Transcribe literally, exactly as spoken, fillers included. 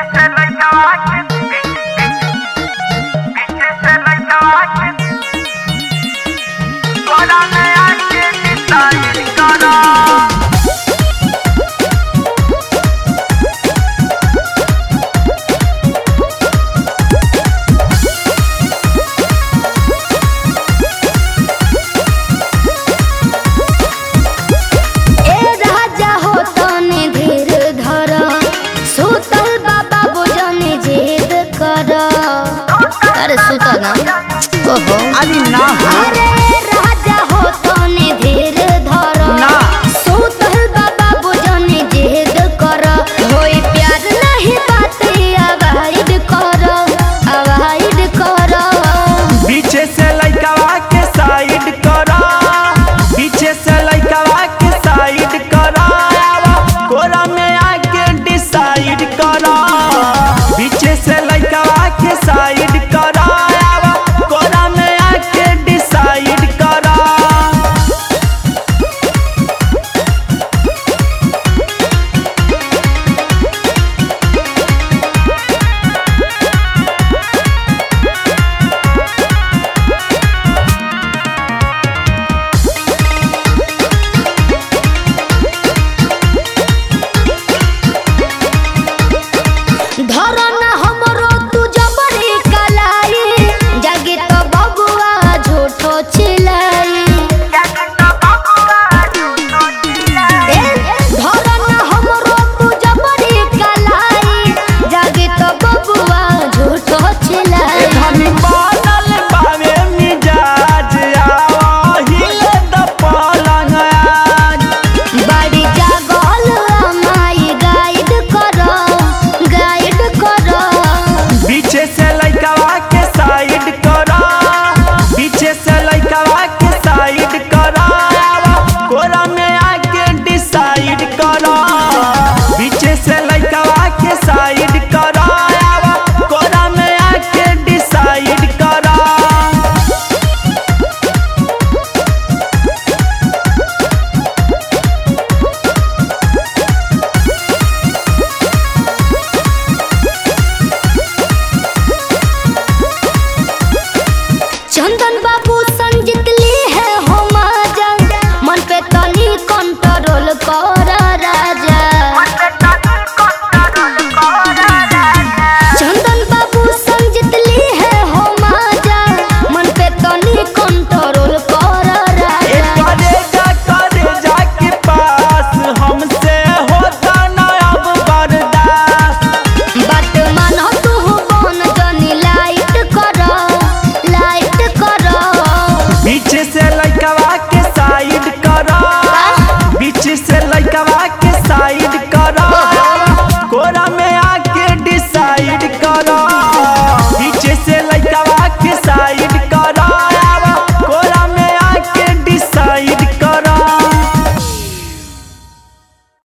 अरे सुता ना ओहो अरे ना अरे राजा हो तने धीर धर ना सुतल बाबा बुझने जिद कर होई प्यार नहीं बात अवॉइड कर अवॉइड कर पीछे से लइकावा के साइड करा पीछे से लइकावा के साइड करा कोरा में आके डिसाइड करा पीछे से लइकावा के साइड करा कोरा में आके डिसाइड करा धरना हमरो तू जबरी कलाई जागे तो बबुआ झूठो चिल्लाई धरना हमरो तू जबरी कलाई जागे तो बबुआ झूठो चिल्लाई धनी बनल बावे मिजाज आवा हिले द पलंग आज बड़ी जागल माई गाइड करो गाइड करो पीछे से लइकावा के साइड करा पीछे से लइकावा के साइड करा कोरा में आके डिसाइड करा पीछे से लइकावा के साइड करा कोरा में आके डिसाइड करा चंदन बाबू संजीत ली है हो माजा मन पे तनी कंट्रोल कर राजा चंदन बाबू संजीत ली है हो माजा मन पे तनी कंट्रोल कर ए राजा करेजा करेजा के पास हमसे होता ना अब बर्दाश्त बात मानो तू बन जनी लाइट करो लाइट करो पीछे से लइकावा के साइड करा पीछे से लइकावा के साइड